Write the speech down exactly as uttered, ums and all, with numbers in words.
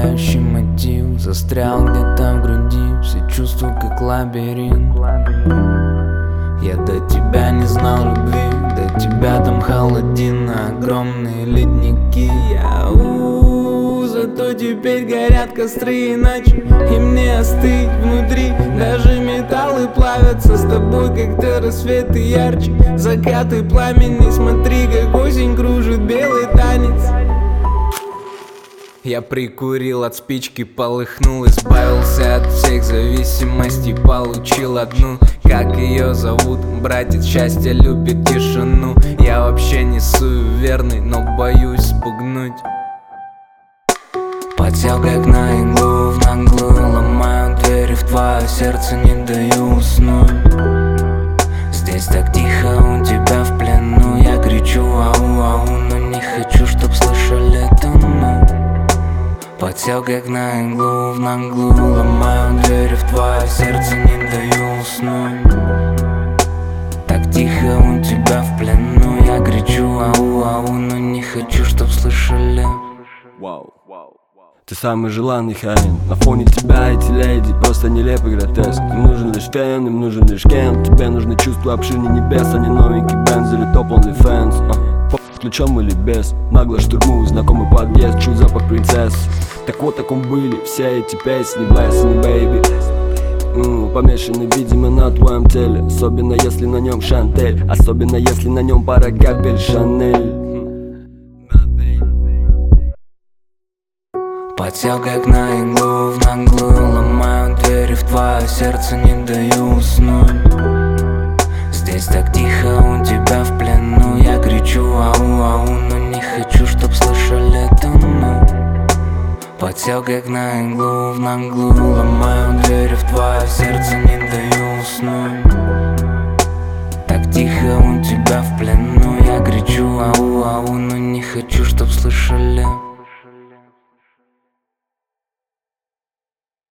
Пугающий мотив застрял где-то в груди. Все чувства как лабиринт. Я до тебя не знал любви, до тебя там холодина, огромные ледники. Я у, зато теперь горят костры иначе, и мне остыть внутри. Даже металлы плавятся с тобой, как-то рассветы ярче. Закаты пламени, смотри, как осень кружит белый танец. Я прикурил от спички, полыхнул, избавился от всех зависимостей, получил одну. Как ее зовут? Братец, счастье любит тишину. Я вообще не суеверный, но боюсь спугнуть. Подсел как на иглу, в наглую ломаю двери в твое сердце, не даю уснуть. Здесь так тихо, у тебя в плену. Я кричу ау-ау, но не хочу, чтоб слышали тону. Подсел как на иглу, в наглую ломаю двери в твое сердце, не даю уснуть. Так тихо, у тебя в плену. Я кричу ау-ау, но не хочу, чтоб слышали. Вау. Ты самый желанный хаин. На фоне тебя эти леди просто нелепый гротеск. Им нужен лишь фен, им нужен лишь кен. Тебе нужны чувства обширней небес, а не новенький бенз или топ OnlyFans. а, Ключом или без, нагло штурмую знакомый подъезд, чую запах принцесс. Так вот, таком были все эти песни, Blessing Baby. Mm, помешанный, видимо, на твоем теле. Особенно если на нем Шантель, особенно если на нем пара капель Шанель. Подсел как на иглу, в наглую ломаю двери в твое сердце, не даю уснуть. Здесь так тихо, у тебя в плену. Я кричу ау-ау, но не хочу, чтоб слышали тону. Подсел как на иглу, в наглую ломаю двери в твое сердце, не даю уснуть. Так тихо, у тебя в плену. Я кричу ау-ау, но не хочу, чтоб слышали.